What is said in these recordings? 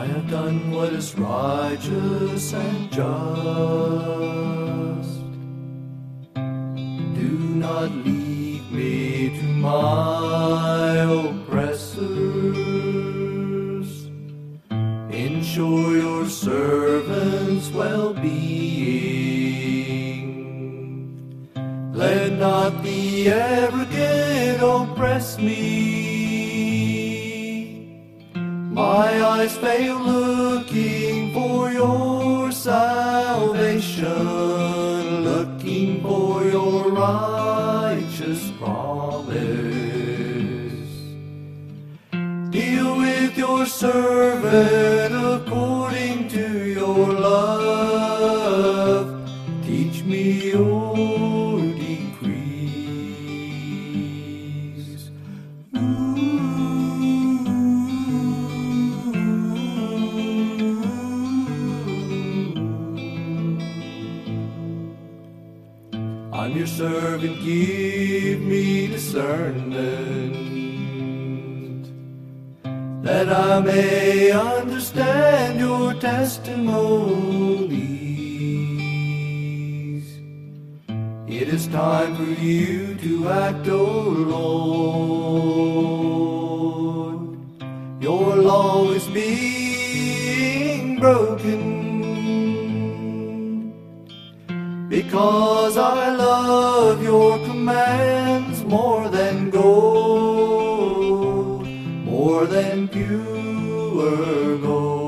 have done what is righteous and just. Do not leave me to my oppressors. Ensure your servant's well-being. Let not the arrogant oppress me. My eyes fail looking for your salvation, looking for your righteous promise. Deal with your servant according to your love. Teach me your decrees. I'm your servant, give me discernment, that I may understand your testimonies. It is time for you to act, O Lord. Your law is being broken, because I love your commands more than gold, more than pure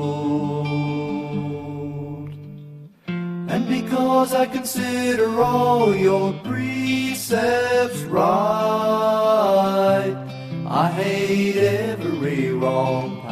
gold. And because I consider all your precepts right, I hate every wrong path.